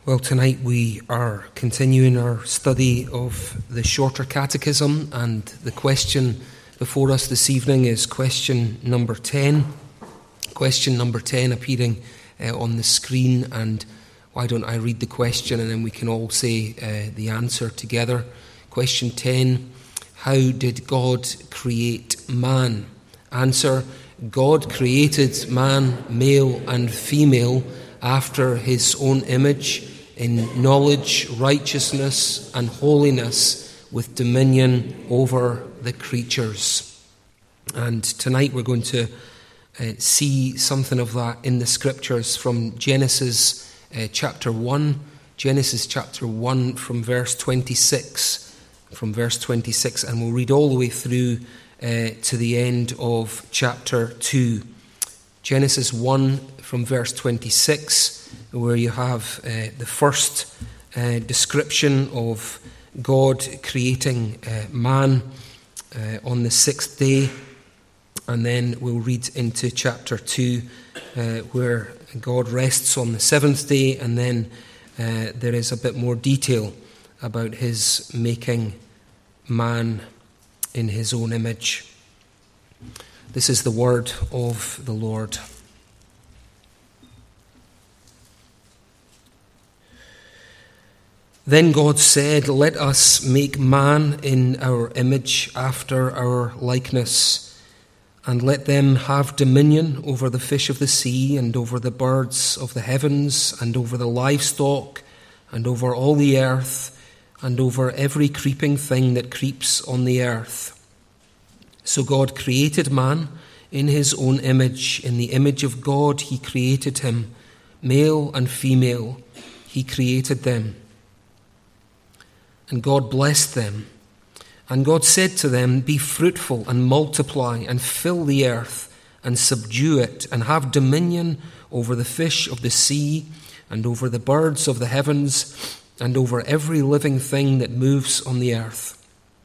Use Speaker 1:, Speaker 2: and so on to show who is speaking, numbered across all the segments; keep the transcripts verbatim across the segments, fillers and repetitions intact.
Speaker 1: Well, tonight we are continuing our study of the Shorter Catechism, and the question before us this evening is question number ten. Question number ten appearing uh, on the screen, and why don't I read the question and then we can all say uh, the answer together. Question ten, how did God create man? Answer, God created man, male and female, after his own image, in knowledge, righteousness and holiness, with dominion over the creatures. And tonight we're going to uh, see something of that in the scriptures from Genesis uh, chapter one. Genesis chapter one from verse twenty-six. From verse twenty-six, and we'll read all the way through uh, to the end of chapter two. Genesis one from verse twenty-six, where you have uh, the first uh, description of God creating uh, man uh, on the sixth day. And then we'll read into chapter two, uh, where God rests on the seventh day, and then uh, there is a bit more detail about his making man in his own image. This is the word of the Lord. Then God said, "Let us make man in our image, after our likeness, and let them have dominion over the fish of the sea, and over the birds of the heavens, and over the livestock, and over all the earth, and over every creeping thing that creeps on the earth." So God created man in his own image. In the image of God he created him. Male and female he created them. And God blessed them. And God said to them, "Be fruitful and multiply, and fill the earth, and subdue it, and have dominion over the fish of the sea, and over the birds of the heavens, and over every living thing that moves on the earth."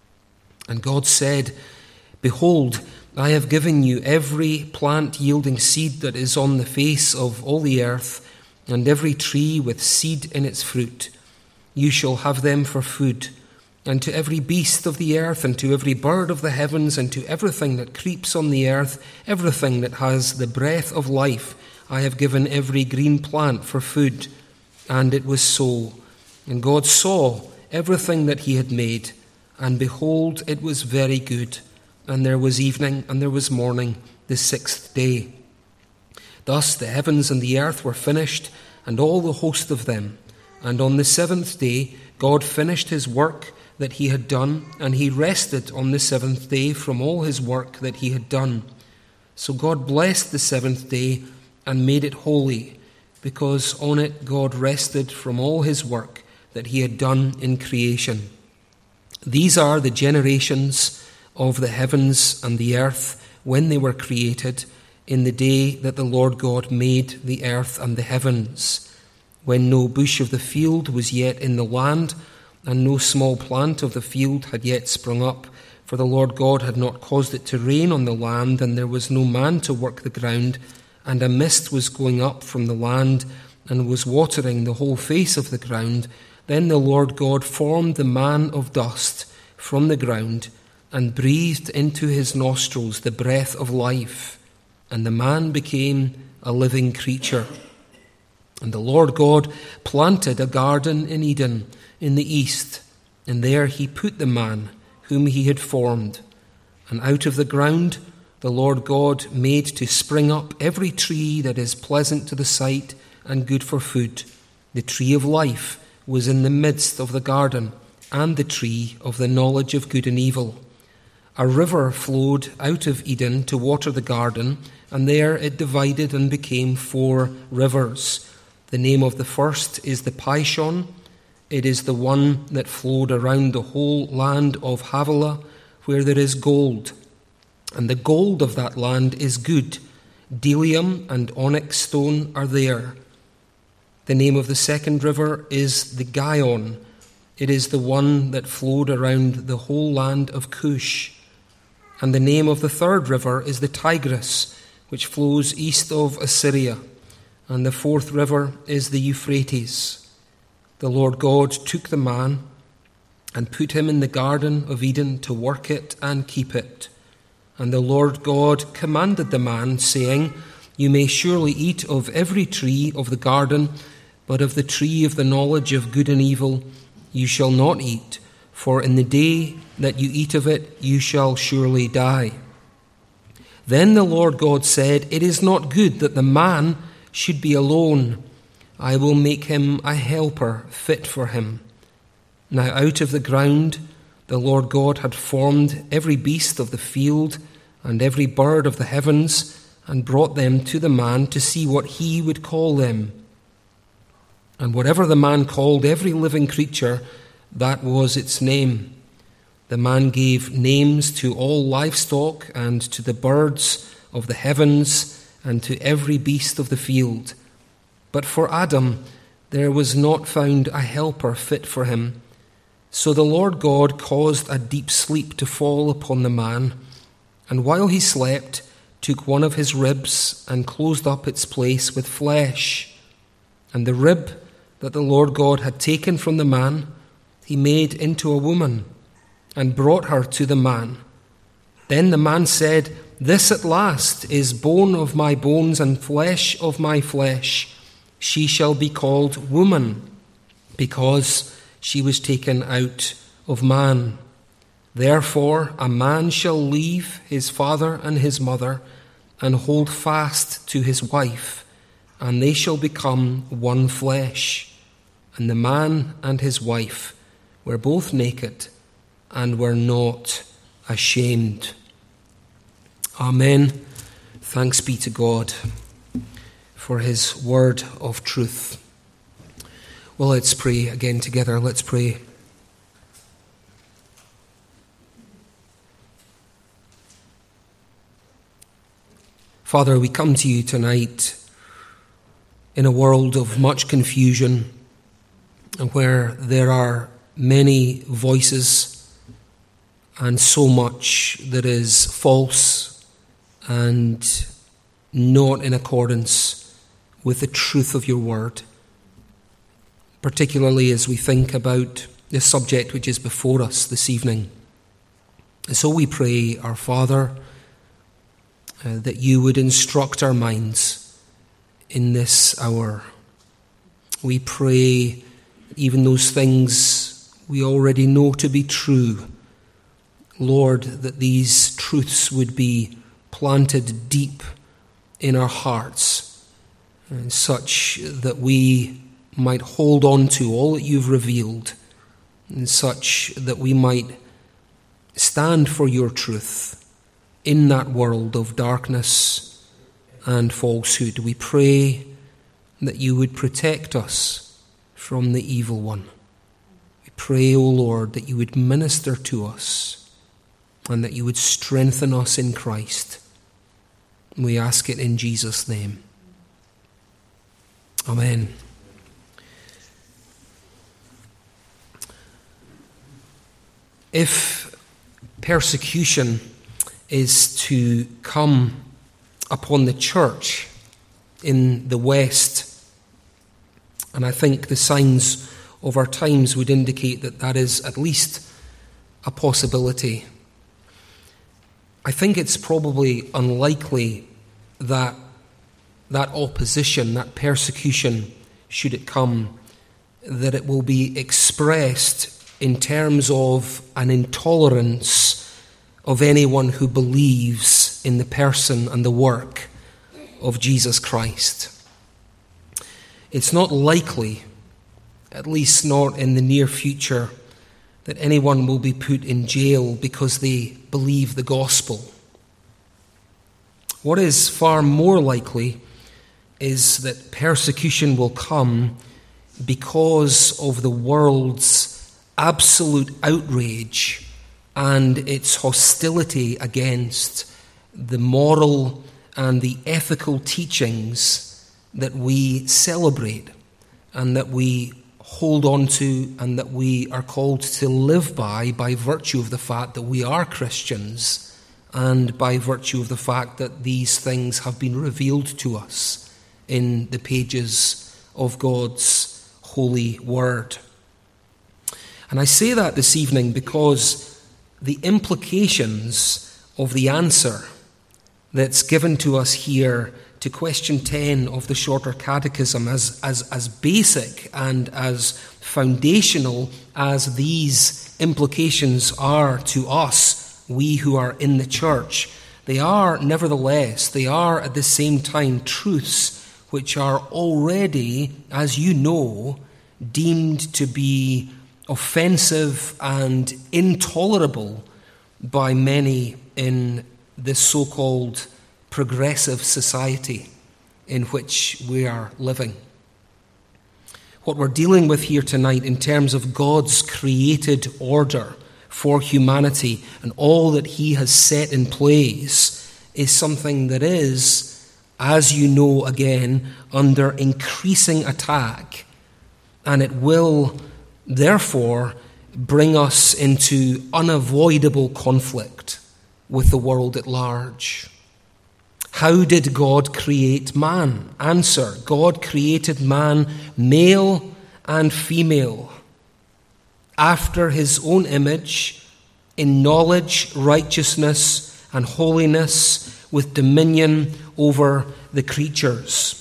Speaker 1: And God said, "Behold, I have given you every plant yielding seed that is on the face of all the earth, and every tree with seed in its fruit. You shall have them for food. And to every beast of the earth, and to every bird of the heavens, and to everything that creeps on the earth, everything that has the breath of life, I have given every green plant for food." And it was so. And God saw everything that he had made, and behold, it was very good. And there was evening, and there was morning, the sixth day. Thus the heavens and the earth were finished, and all the host of them. And on the seventh day God finished his work that he had done, and he rested on the seventh day from all his work that he had done. So God blessed the seventh day and made it holy, because on it God rested from all his work that he had done in creation. These are the generations of the heavens and the earth when they were created, in the day that the Lord God made the earth and the heavens, when no bush of the field was yet in the land, and no small plant of the field had yet sprung up, for the Lord God had not caused it to rain on the land, and there was no man to work the ground, and a mist was going up from the land, and was watering the whole face of the ground. Then the Lord God formed the man of dust from the ground, and breathed into his nostrils the breath of life, and the man became a living creature. And the Lord God planted a garden in Eden in the east, and there he put the man whom he had formed. And out of the ground the Lord God made to spring up every tree that is pleasant to the sight and good for food. The tree of life was in the midst of the garden, and the tree of the knowledge of good and evil. A river flowed out of Eden to water the garden, and there it divided and became four rivers. The name of the first is the Pishon. It is the one that flowed around the whole land of Havilah, where there is gold. And the gold of that land is good. Bdellium and onyx stone are there. The name of the second river is the Gihon. It is the one that flowed around the whole land of Cush. And the name of the third river is the Tigris, which flows east of Assyria. And the fourth river is the Euphrates. the Lord God took the man and put him in the Garden of Eden to work it and keep it. And the Lord God commanded the man, saying, You may surely eat of every tree of the garden, but of the tree of the knowledge of good and evil you shall not eat, for in the day that you eat of it you shall surely die. Then the Lord God said, It is not good that the man should be alone. I will make him a helper fit for him. Now out of the ground the Lord God had formed every beast of the field and every bird of the heavens, and brought them to the man to see what he would call them. And whatever the man called every living creature, that was its name. The man gave names to all livestock and to the birds of the heavens and to every beast of the field. But for Adam there was not found a helper fit for him. So the Lord God caused a deep sleep to fall upon the man, and while he slept, took one of his ribs and closed up its place with flesh. And the rib that the Lord God had taken from the man, he made into a woman, and brought her to the man. Then the man said, This at last is bone of my bones and flesh of my flesh. She shall be called woman, because she was taken out of man. Therefore a man shall leave his father and his mother, and hold fast to his wife, and they shall become one flesh. And the man and his wife were both naked, and were not ashamed. Amen. Thanks be to God for his word of truth. Well, let's pray again together. Let's pray. Father, we come to you tonight in a world of much confusion, and where there are many voices and so much that is false and not in accordance with the truth of your word, particularly as we think about the subject which is before us this evening. And so we pray, our Father, uh, that you would instruct our minds in this hour. We pray even those things we already know to be true, Lord, that these truths would be planted deep in our hearts, and such that we might hold on to all that you've revealed, and such that we might stand for your truth in that world of darkness and falsehood. We pray that you would protect us from the evil one. We pray, O Lord, that you would minister to us and that you would strengthen us in Christ. We ask it in Jesus' name. Amen. If persecution is to come upon the church in the West, and I think the signs of our times would indicate that that is at least a possibility, I think it's probably unlikely that that opposition, that persecution, should it come, that it will be expressed in terms of an intolerance of anyone who believes in the person and the work of Jesus Christ. It's not likely, at least not in the near future, that anyone will be put in jail because they believe the gospel. What is far more likely is that persecution will come because of the world's absolute outrage and its hostility against the moral and the ethical teachings that we celebrate and that we hold on to and that we are called to live by by virtue of the fact that we are Christians and by virtue of the fact that these things have been revealed to us in the pages of God's holy word. And I say that this evening because the implications of the answer that's given to us here to question ten of the Shorter Catechism, as, as, as basic and as foundational as these implications are to us, we who are in the church, they are nevertheless, they are at the same time truths which are already, as you know, deemed to be offensive and intolerable by many in this so-called progressive society in which we are living. What we're dealing with here tonight in terms of God's created order for humanity and all that he has set in place is something that is, as you know again, under increasing attack, and it will therefore bring us into unavoidable conflict with the world at large. How did God create man? Answer: God created man male and female, after his own image, in knowledge, righteousness, and holiness, with dominion over the creatures.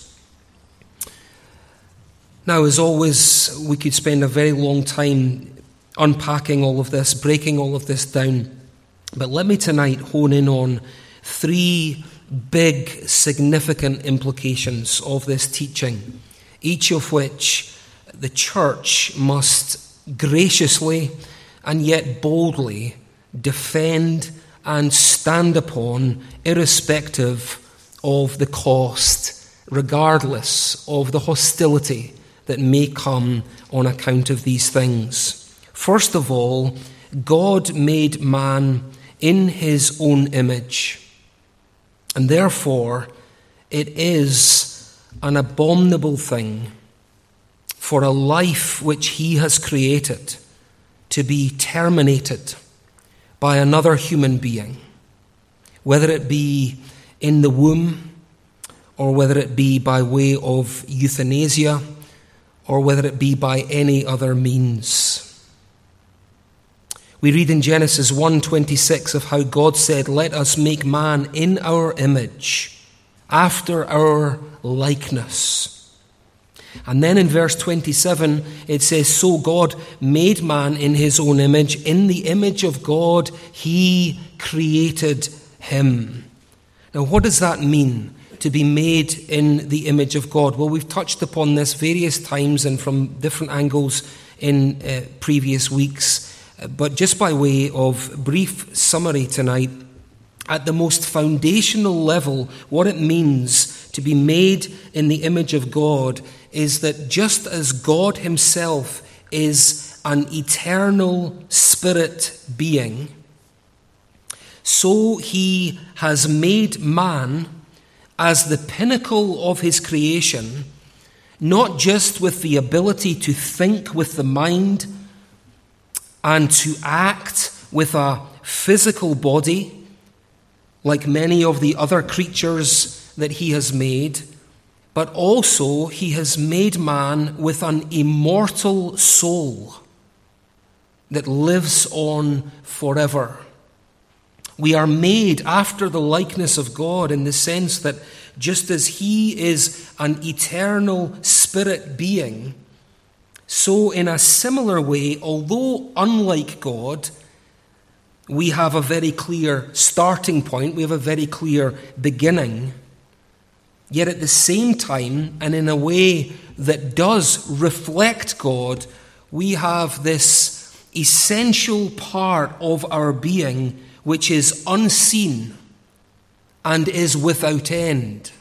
Speaker 1: Now, as always, we could spend a very long time unpacking all of this, breaking all of this down. But let me tonight hone in on three big, significant implications of this teaching, each of which the church must graciously and yet boldly defend and stand upon, irrespective of the cost, regardless of the hostility that may come on account of these things. First of all, God made man in his own image, and therefore it is an abominable thing for a life which he has created to be terminated by another human being, whether it be in the womb, or whether it be by way of euthanasia, or whether it be by any other means. We read in Genesis one twenty-six of how God said, "Let us make man in our image, after our likeness." And then in verse twenty-seven it says, "So God made man in his own image. In the image of God he created him." Now, what does that mean, to be made in the image of God? Well, we've touched upon this various times and from different angles in uh, previous weeks. But just by way of brief summary tonight, at the most foundational level, what it means to be made in the image of God is that just as God himself is an eternal spirit being, so he has made man as the pinnacle of his creation, not just with the ability to think with the mind and to act with a physical body, like many of the other creatures that he has made, but also he has made man with an immortal soul that lives on forever. We are made after the likeness of God in the sense that just as he is an eternal spirit being, so in a similar way, although unlike God, we have a very clear starting point, we have a very clear beginning, yet at the same time, and in a way that does reflect God, we have this essential part of our being which is unseen and is without end.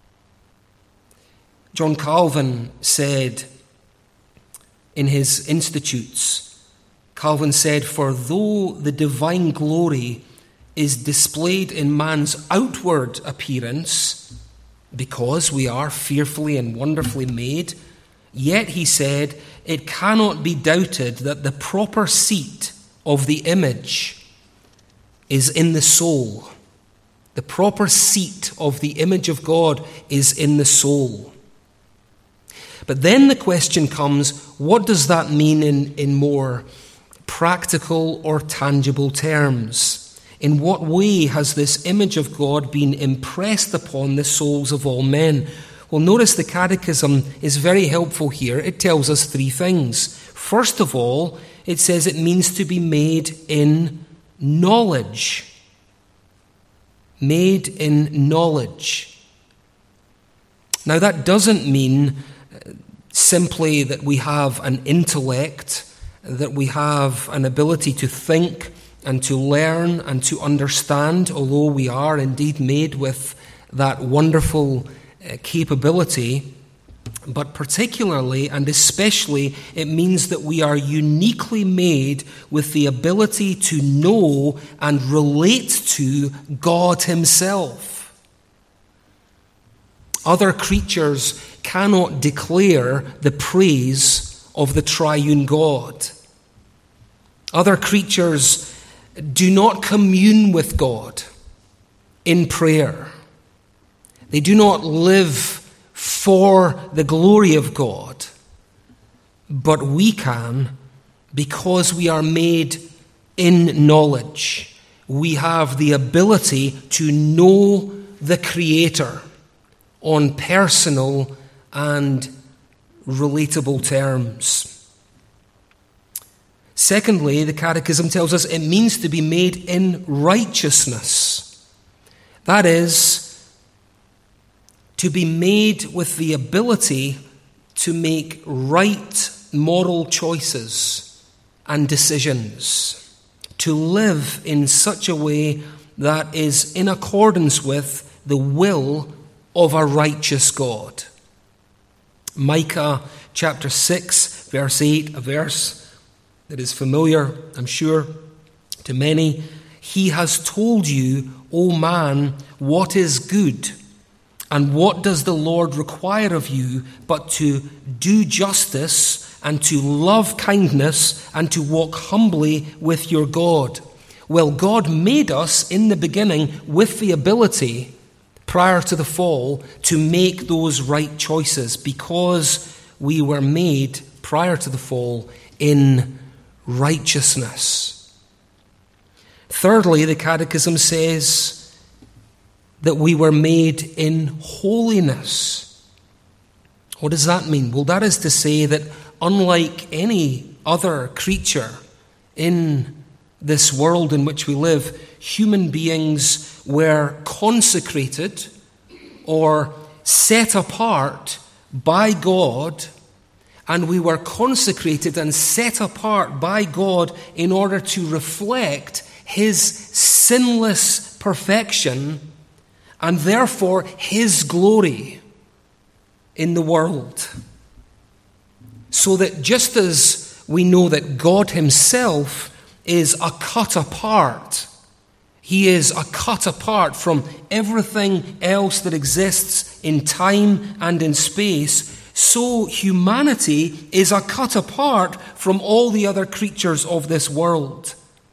Speaker 1: John Calvin said in his Institutes, Calvin said, "For though the divine glory is displayed in man's outward appearance, because we are fearfully and wonderfully made, yet," he said, "it cannot be doubted that the proper seat of the image is in the soul." The proper seat of the image of God is in the soul. But then the question comes, what does that mean in, in more practical or tangible terms? In what way has this image of God been impressed upon the souls of all men? Well, notice the Catechism is very helpful here. It tells us three things. First of all, it says it means to be made in knowledge. Made in knowledge. Now, that doesn't mean simply that we have an intellect, that we have an ability to think and to learn and to understand, although we are indeed made with that wonderful uh, capability. But particularly and especially, it means that we are uniquely made with the ability to know and relate to God Himself. Other creatures cannot declare the praise of the triune God. Other creatures do not commune with God in prayer. They do not live for the glory of God. But we can, because we are made in knowledge. We have the ability to know the Creator on personal and relatable terms. Secondly, the Catechism tells us it means to be made in righteousness. That is, to be made with the ability to make right moral choices and decisions. To live in such a way that is in accordance with the will of a righteous God. Micah chapter six, verse eight, a verse that is familiar, I'm sure, to many. He has told you, O man, what is good, and what does the Lord require of you but to do justice and to love kindness and to walk humbly with your God. Well, God made us in the beginning with the ability, prior to the fall, to make those right choices because we were made, prior to the fall, in righteousness. Thirdly, the Catechism says that we were made in holiness. What does that mean? Well, that is to say that unlike any other creature in this world in which we live, human beings were consecrated or set apart by God, and we were consecrated and set apart by God in order to reflect His sinless perfection and therefore His glory in the world. So that just as we know that God Himself is a cut apart, He is a cut apart from everything else that exists in time and in space, so humanity is a cut apart from all the other creatures of this world.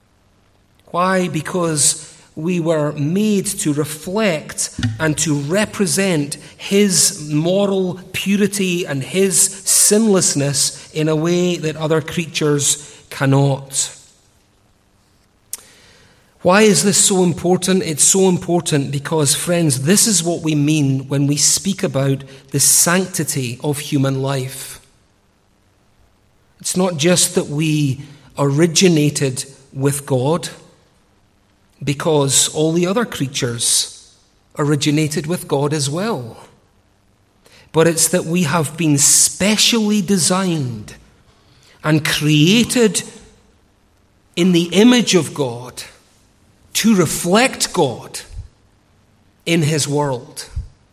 Speaker 1: Why? Because we were made to reflect and to represent His moral purity and His sinlessness in a way that other creatures cannot. Why is this so important? It's so important because, friends, this is what we mean when we speak about the sanctity of human life. It's not just that we originated with God, because all the other creatures originated with God as well. But it's that we have been specially designed and created in the image of God to reflect God in His world.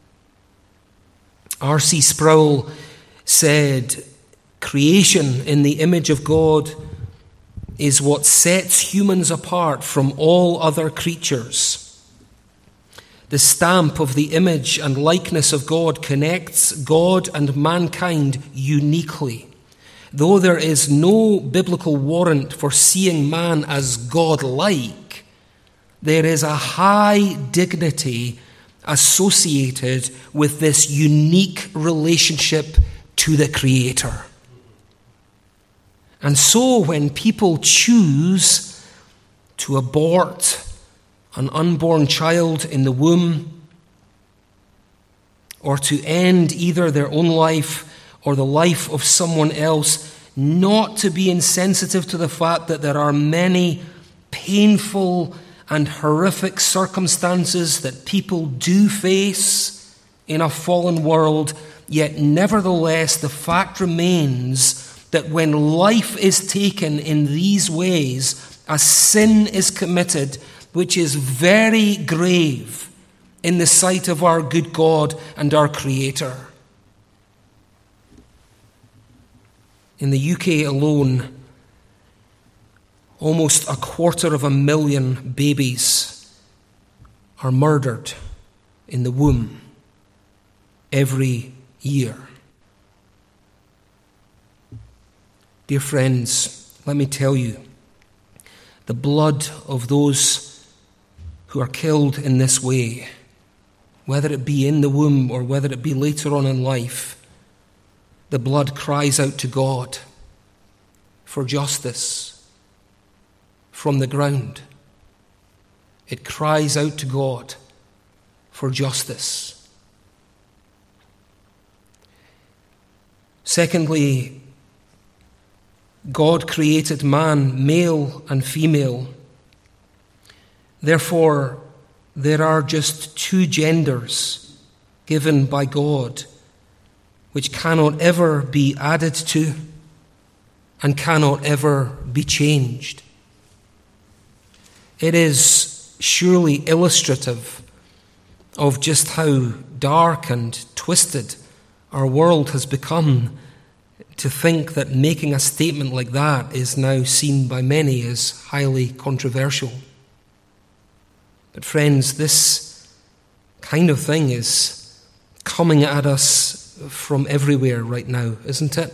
Speaker 1: R C Sproul said, creation in the image of God is what sets humans apart from all other creatures. The stamp of the image and likeness of God connects God and mankind uniquely. Though there is no biblical warrant for seeing man as God-like, there is a high dignity associated with this unique relationship to the Creator. And so when people choose to abort an unborn child in the womb, or to end either their own life or the life of someone else, not to be insensitive to the fact that there are many painful and horrific circumstances that people do face in a fallen world, yet nevertheless the fact remains that when life is taken in these ways, a sin is committed which is very grave in the sight of our good God and our Creator. In the U K alone, almost a quarter of a million babies are murdered in the womb every year. Dear friends, let me tell you, the blood of those who are killed in this way, whether it be in the womb or whether it be later on in life, the blood cries out to God for justice from the ground. It cries out to God for justice. Secondly, God created man, male and female. Therefore, there are just two genders given by God, which cannot ever be added to and cannot ever be changed. It is surely illustrative of just how dark and twisted our world has become, to think that making a statement like that is now seen by many as highly controversial. But friends, this kind of thing is coming at us from everywhere right now, isn't it?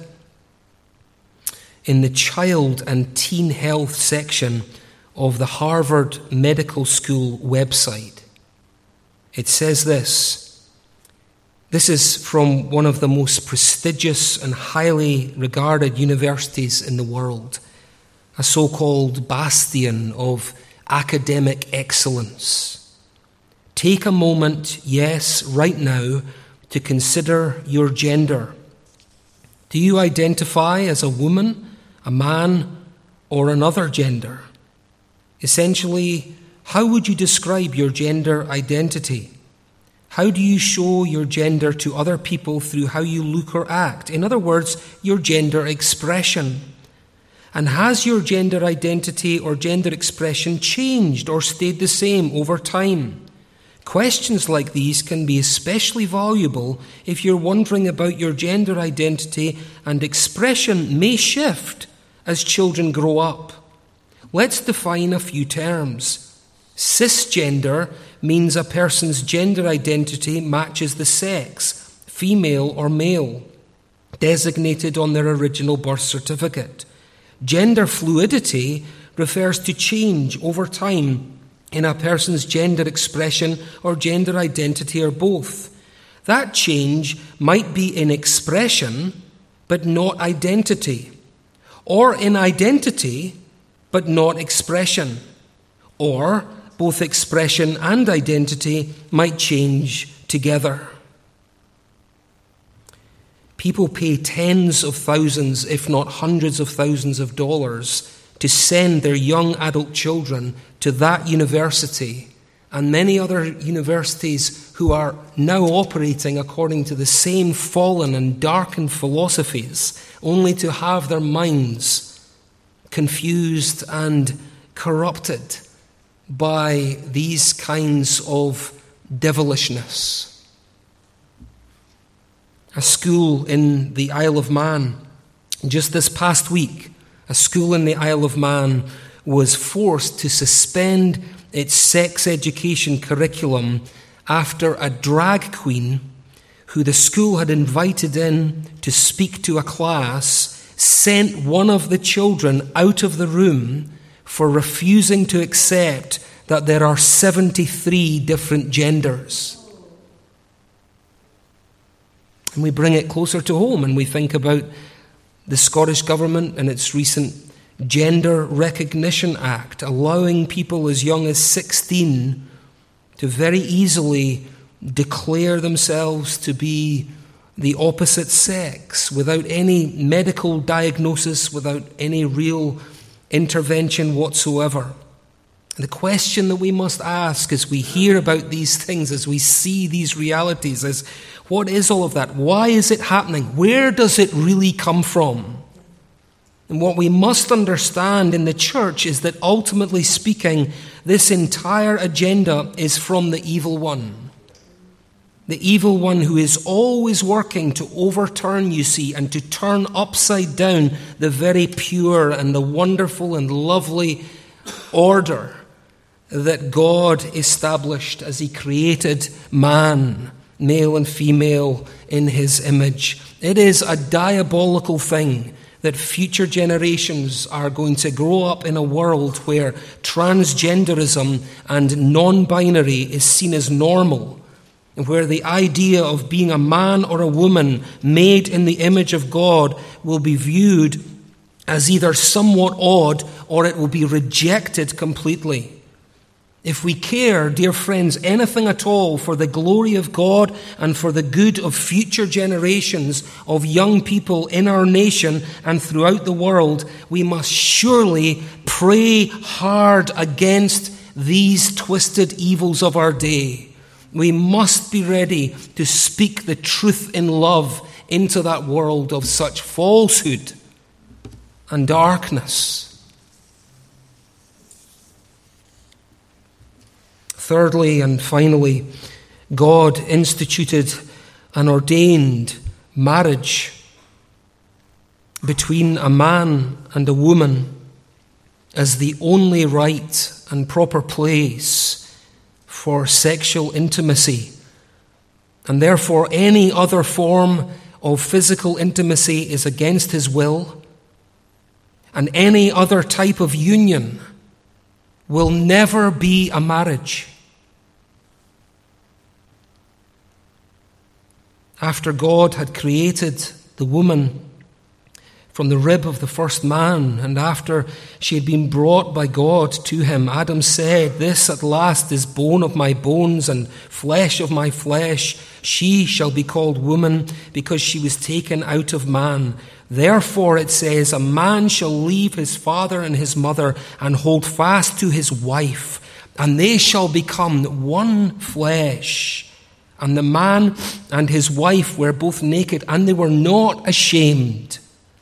Speaker 1: In the child and teen health section of the Harvard Medical School website, it says this. This is from one of the most prestigious and highly regarded universities in the world, a so-called bastion of academic excellence. Take a moment, yes, right now, to consider your gender. Do you identify as a woman, a man, or another gender? Essentially, how would you describe your gender identity? How do you show your gender to other people through how you look or act? In other words, your gender expression. And has your gender identity or gender expression changed or stayed the same over time? Questions like these can be especially valuable if you're wondering about your gender identity, and expression may shift as children grow up. Let's define a few terms. Cisgender means a person's gender identity matches the sex, female or male, designated on their original birth certificate. Gender fluidity refers to change over time in a person's gender expression or gender identity, or both. That change might be in expression but not identity, or in identity but not expression, or both expression and identity might change together. People pay tens of thousands, if not hundreds of thousands of dollars to send their young adult children to that university and many other universities who are now operating according to the same fallen and darkened philosophies, only to have their minds confused and corrupted by these kinds of devilishness. A school in the Isle of Man, just this past week, a school in the Isle of Man was forced to suspend its sex education curriculum after a drag queen who the school had invited in to speak to a class sent one of the children out of the room for refusing to accept that there are seventy-three different genders. And we bring it closer to home, and we think about the Scottish Government and its recent Gender Recognition Act, allowing people as young as sixteen to very easily declare themselves to be the opposite sex without any medical diagnosis, without any real intervention whatsoever. The question that we must ask as we hear about these things, as we see these realities, is what is all of that? Why is it happening? Where does it really come from? And what we must understand in the church is that ultimately speaking, this entire agenda is from the evil one. The evil one who is always working to overturn, you see, and to turn upside down the very pure and the wonderful and lovely order that God established as he created man, male and female, in his image. It is a diabolical thing that future generations are going to grow up in a world where transgenderism and non-binary is seen as normal, and where the idea of being a man or a woman made in the image of God will be viewed as either somewhat odd or it will be rejected completely. If we care, dear friends, anything at all for the glory of God and for the good of future generations of young people in our nation and throughout the world, we must surely pray hard against these twisted evils of our day. We must be ready to speak the truth in love into that world of such falsehood and darkness. Thirdly and finally, God instituted and ordained marriage between a man and a woman as the only right and proper place for sexual intimacy. And therefore, any other form of physical intimacy is against his will, and any other type of union will never be a marriage. After God had created the woman from the rib of the first man, and after she had been brought by God to him, Adam said, "This at last is bone of my bones and flesh of my flesh. She shall be called woman, because she was taken out of man. Therefore," it says, "a man shall leave his father and his mother and hold fast to his wife, and they shall become one flesh. And the man and his wife were both naked, and they were not ashamed."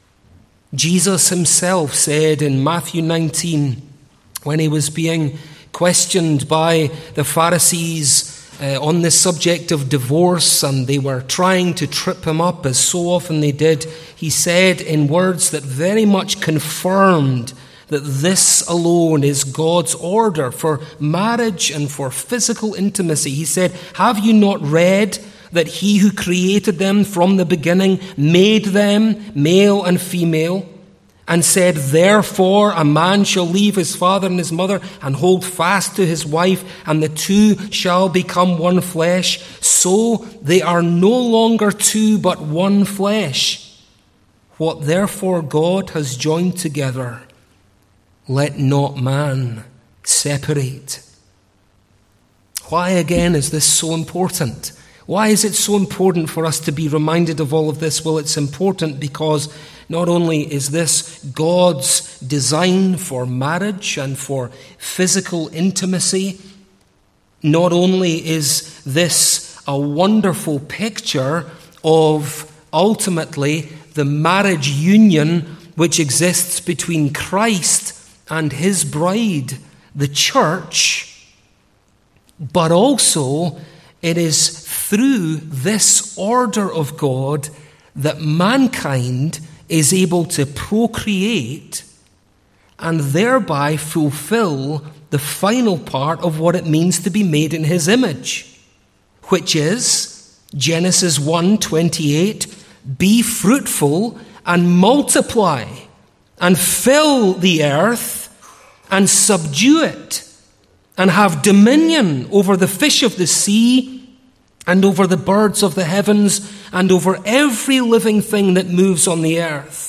Speaker 1: Jesus himself said in Matthew nineteen, when he was being questioned by the Pharisees uh, on the subject of divorce, and they were trying to trip him up, as so often they did, he said in words that very much confirmed that this alone is God's order for marriage and for physical intimacy. He said, "Have you not read that he who created them from the beginning made them male and female, and said, therefore a man shall leave his father and his mother and hold fast to his wife, and the two shall become one flesh. So they are no longer two but one flesh. What therefore God has joined together, let not man separate." Why again is this so important? Why is it so important for us to be reminded of all of this? Well, it's important because not only is this God's design for marriage and for physical intimacy, not only is this a wonderful picture of ultimately the marriage union which exists between Christ and his bride, the church, but also it is through this order of God that mankind is able to procreate and thereby fulfill the final part of what it means to be made in his image, which is Genesis one twenty-eight, "Be fruitful and multiply and fill the earth and subdue it and have dominion over the fish of the sea and over the birds of the heavens, and over every living thing that moves on the earth.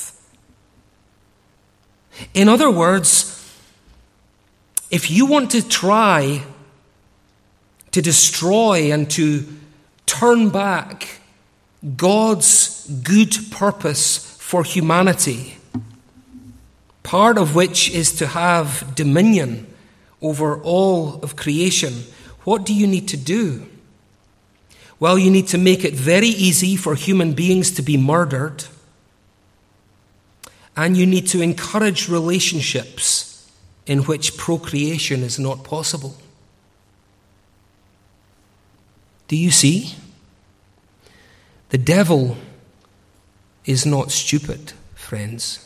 Speaker 1: In other words, if you want to try to destroy and to turn back God's good purpose for humanity, part of which is to have dominion over all of creation, what do you need to do? Well, you need to make it very easy for human beings to be murdered, and you need to encourage relationships in which procreation is not possible. Do you see? The devil is not stupid, friends.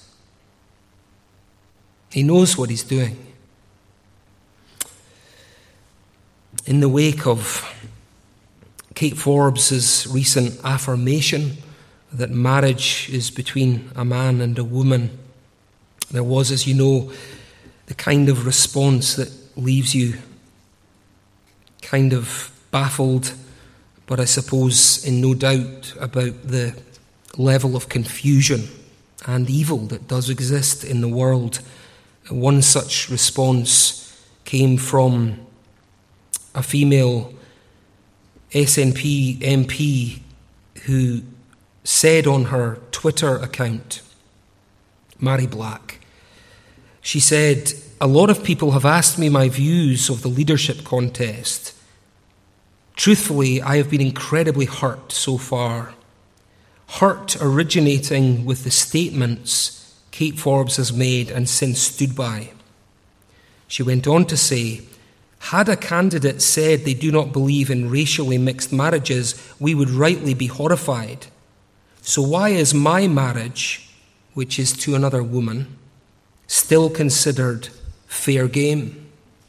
Speaker 1: He knows what he's doing. In the wake of Kate Forbes' recent affirmation that marriage is between a man and a woman, there was, as you know, the kind of response that leaves you kind of baffled, but I suppose in no doubt about the level of confusion and evil that does exist in the world. One such response came from a female S N P M P who said on her Twitter account, Mary Black, she said, "A lot of people have asked me my views of the leadership contest. Truthfully, I have been incredibly hurt so far. Hurt originating with the statements Kate Forbes has made and since stood by." She went on to say, "Had a candidate said they do not believe in racially mixed marriages, we would rightly be horrified. So why is my marriage, which is to another woman, still considered fair game?"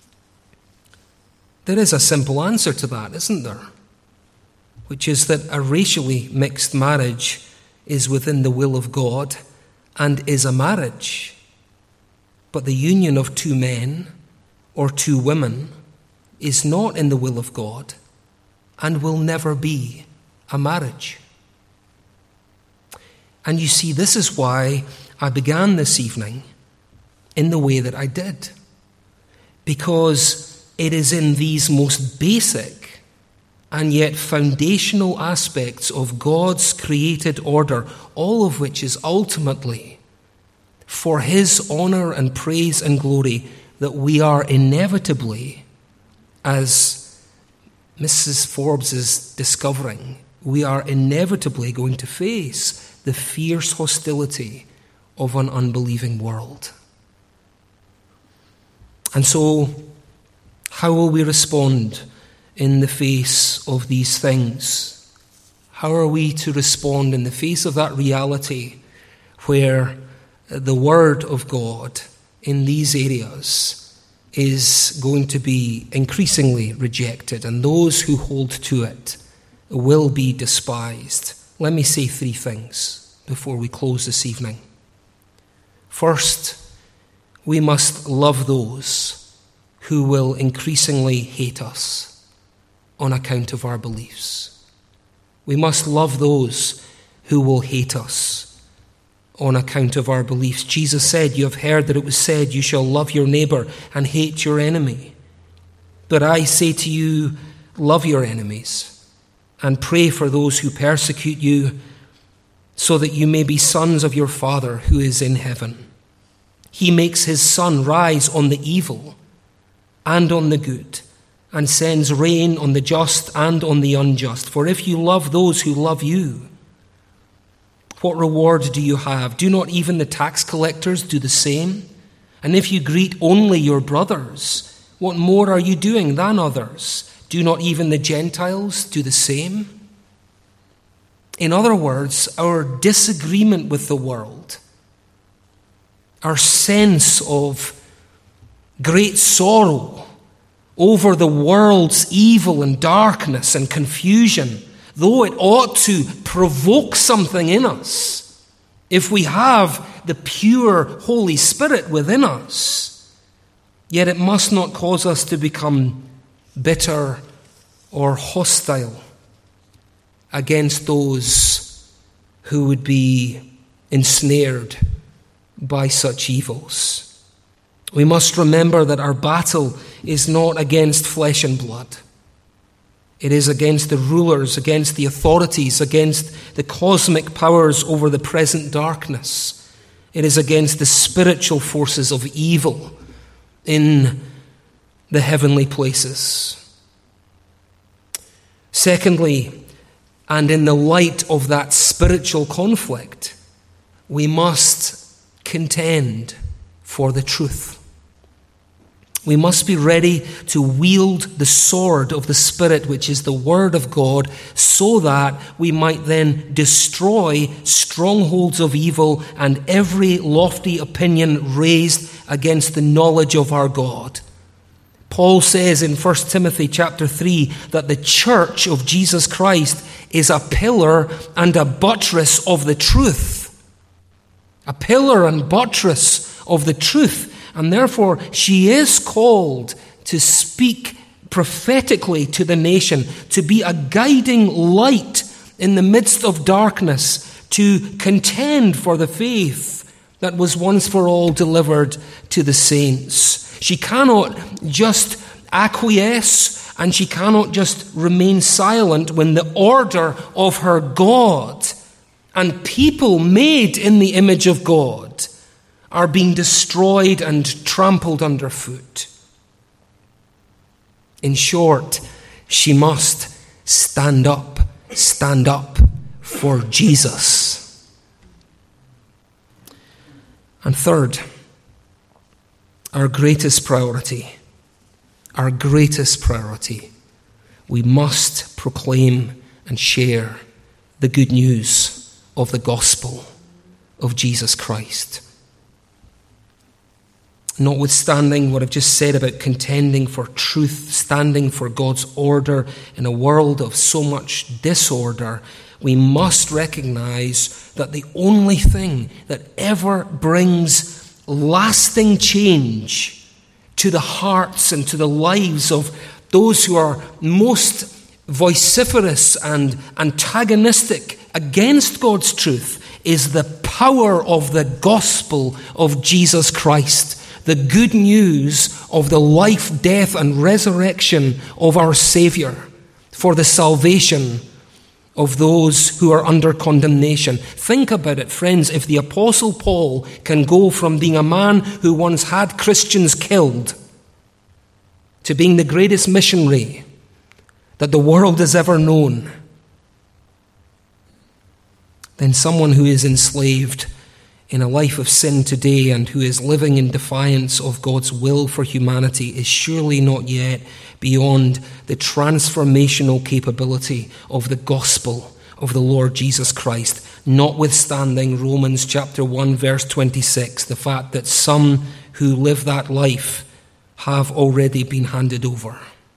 Speaker 1: There is a simple answer to that, isn't there? Which is that a racially mixed marriage is within the will of God and is a marriage. But the union of two men or two women is not in the will of God and will never be a marriage. And you see, this is why I began this evening in the way that I did. Because it is in these most basic and yet foundational aspects of God's created order, all of which is ultimately for His honor and praise and glory, that we are inevitably, as Missus Forbes is discovering, we are inevitably going to face the fierce hostility of an unbelieving world. And so, how will we respond in the face of these things? How are we to respond in the face of that reality where the Word of God in these areas is going to be increasingly rejected, and those who hold to it will be despised? Let me say three things before we close this evening. First, we must love those who will increasingly hate us on account of our beliefs. We must love those who will hate us on account of our beliefs. Jesus said, "You have heard that it was said, you shall love your neighbor and hate your enemy. But I say to you, love your enemies and pray for those who persecute you, so that you may be sons of your Father who is in heaven. He makes his sun rise on the evil and on the good, and sends rain on the just and on the unjust. For if you love those who love you, what reward do you have? Do not even the tax collectors do the same? And if you greet only your brothers, what more are you doing than others? Do not even the Gentiles do the same?" In other words, our disagreement with the world, our sense of great sorrow over the world's evil and darkness and confusion, though it ought to provoke something in us, if we have the pure Holy Spirit within us, yet it must not cause us to become bitter or hostile against those who would be ensnared by such evils. We must remember that our battle is not against flesh and blood. It is against the rulers, against the authorities, against the cosmic powers over the present darkness. It is against the spiritual forces of evil in the heavenly places. Secondly, and in the light of that spiritual conflict, we must contend for the truth. We must be ready to wield the sword of the Spirit, which is the Word of God, so that we might then destroy strongholds of evil and every lofty opinion raised against the knowledge of our God. Paul says in First Timothy chapter three that the church of Jesus Christ is a pillar and a buttress of the truth. A pillar and buttress of the truth. And therefore, she is called to speak prophetically to the nation, to be a guiding light in the midst of darkness, to contend for the faith that was once for all delivered to the saints. She cannot just acquiesce, and she cannot just remain silent when the order of her God and people made in the image of God are being destroyed and trampled underfoot. In short, she must stand up, stand up for Jesus. And third, our greatest priority, our greatest priority, we must proclaim and share the good news of the gospel of Jesus Christ. Notwithstanding what I've just said about contending for truth, standing for God's order in a world of so much disorder, we must recognize that the only thing that ever brings lasting change to the hearts and to the lives of those who are most vociferous and antagonistic against God's truth is the power of the gospel of Jesus Christ. The good news of the life, death, and resurrection of our Savior for the salvation of those who are under condemnation. Think about it, friends. If the Apostle Paul can go from being a man who once had Christians killed to being the greatest missionary that the world has ever known, then someone who is enslaved in a life of sin today and who is living in defiance of God's will for humanity is surely not yet beyond the transformational capability of the gospel of the Lord Jesus Christ, notwithstanding Romans chapter one verse twenty-six, the fact that some who live that life have already been handed over.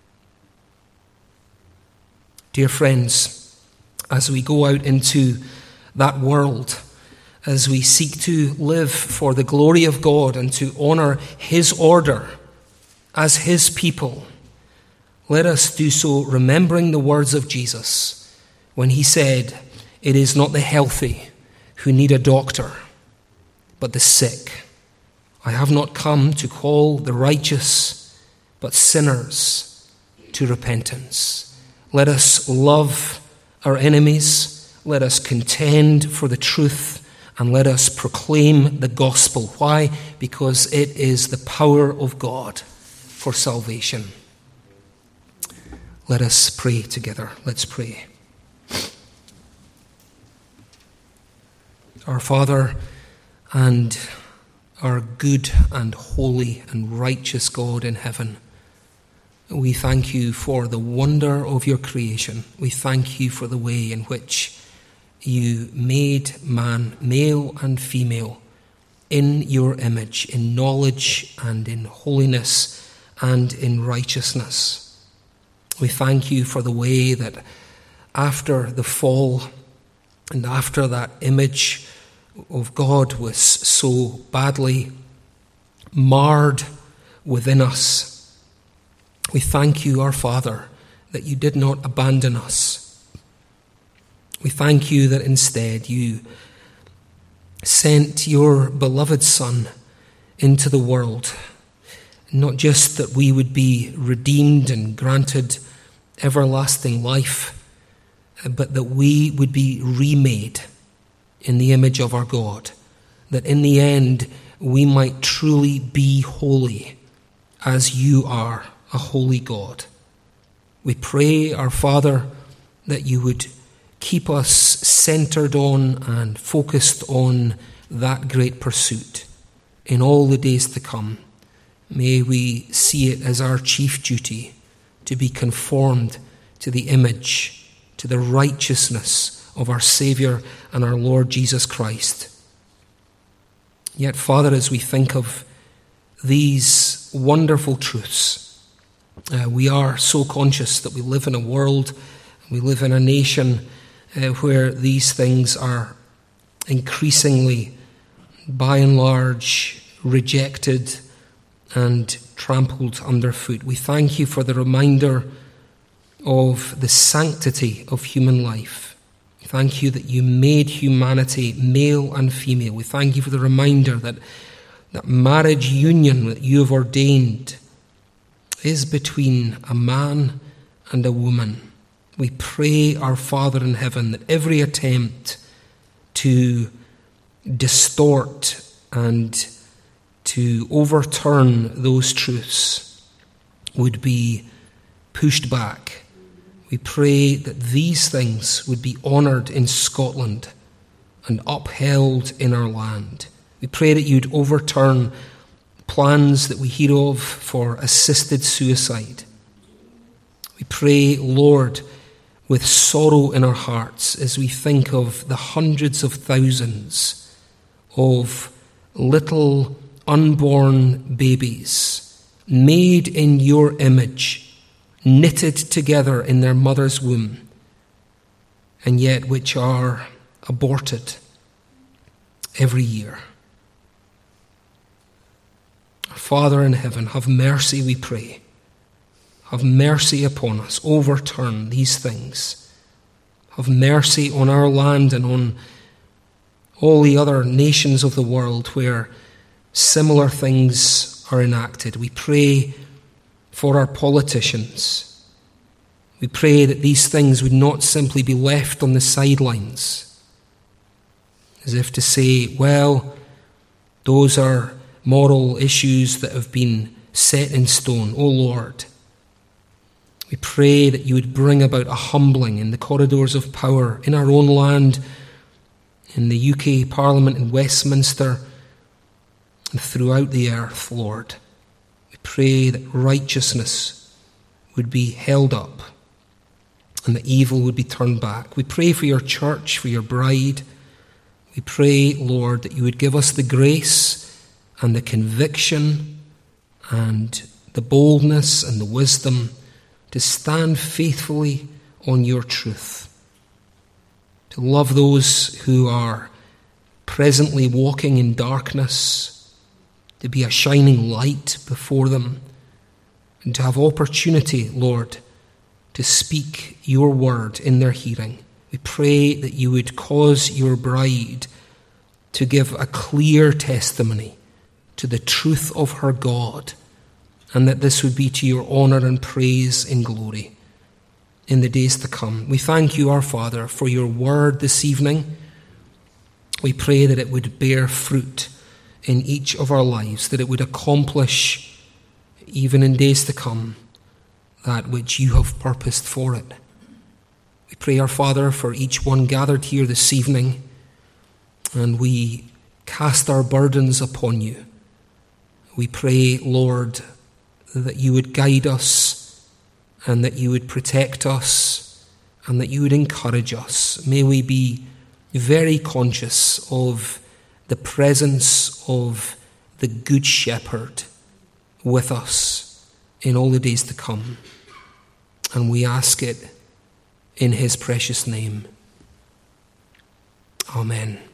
Speaker 1: Dear friends, as we go out into that world, as we seek to live for the glory of God and to honor His order as His people, let us do so remembering the words of Jesus when He said, "It is not the healthy who need a doctor, but the sick. I have not come to call the righteous, but sinners to repentance." Let us love our enemies. Let us contend for the truth. And let us proclaim the gospel. Why? Because it is the power of God for salvation. Let us pray together. Let's pray. Our Father and our good and holy and righteous God in heaven, we thank you for the wonder of your creation. We thank you for the way in which you made man, male and female, in your image, in knowledge and in holiness and in righteousness. We thank you for the way that after the fall and after that image of God was so badly marred within us, we thank you, our Father, that you did not abandon us, We thank you that instead you sent your beloved Son into the world, not just that we would be redeemed and granted everlasting life, but that we would be remade in the image of our God, that in the end we might truly be holy as you are a holy God. We pray, our Father, that you would keep us centered on and focused on that great pursuit in all the days to come. May we see it as our chief duty to be conformed to the image, to the righteousness of our Saviour and our Lord Jesus Christ. Yet, Father, as we think of these wonderful truths, uh, we are so conscious that we live in a world, we live in a nation uh, where these things are increasingly, by and large, rejected and trampled underfoot. We thank you for the reminder of the sanctity of human life. We thank you that you made humanity male and female. We thank you for the reminder that that marriage union that you have ordained is between a man and a woman. We pray, our Father in heaven, that every attempt to distort and to overturn those truths would be pushed back. We pray that these things would be honoured in Scotland and upheld in our land. We pray that you'd overturn plans that we hear of for assisted suicide. We pray, Lord, with sorrow in our hearts as we think of the hundreds of thousands of little unborn babies made in your image, knitted together in their mother's womb, and yet which are aborted every year. Father in heaven, have mercy, we pray. Have mercy upon us. Overturn these things. Have mercy on our land and on all the other nations of the world where similar things are enacted. We pray for our politicians. We pray that these things would not simply be left on the sidelines, as if to say, well, those are moral issues that have been set in stone. O Lord, we pray that you would bring about a humbling in the corridors of power in our own land, in the U K Parliament in Westminster, and throughout the earth, Lord. We pray that righteousness would be held up and that evil would be turned back. We pray for your church, for your bride. We pray, Lord, that you would give us the grace and the conviction and the boldness and the wisdom to stand faithfully on your truth, to love those who are presently walking in darkness, to be a shining light before them, and to have opportunity, Lord, to speak your word in their hearing. We pray that you would cause your bride to give a clear testimony to the truth of her God, and that this would be to your honour and praise and glory in the days to come. We thank you, our Father, for your word this evening. We pray that it would bear fruit in each of our lives, that it would accomplish, even in days to come, that which you have purposed for it. We pray, our Father, for each one gathered here this evening, and we cast our burdens upon you. We pray, Lord, that you would guide us and that you would protect us and that you would encourage us. May we be very conscious of the presence of the Good Shepherd with us in all the days to come. And we ask it in his precious name. Amen.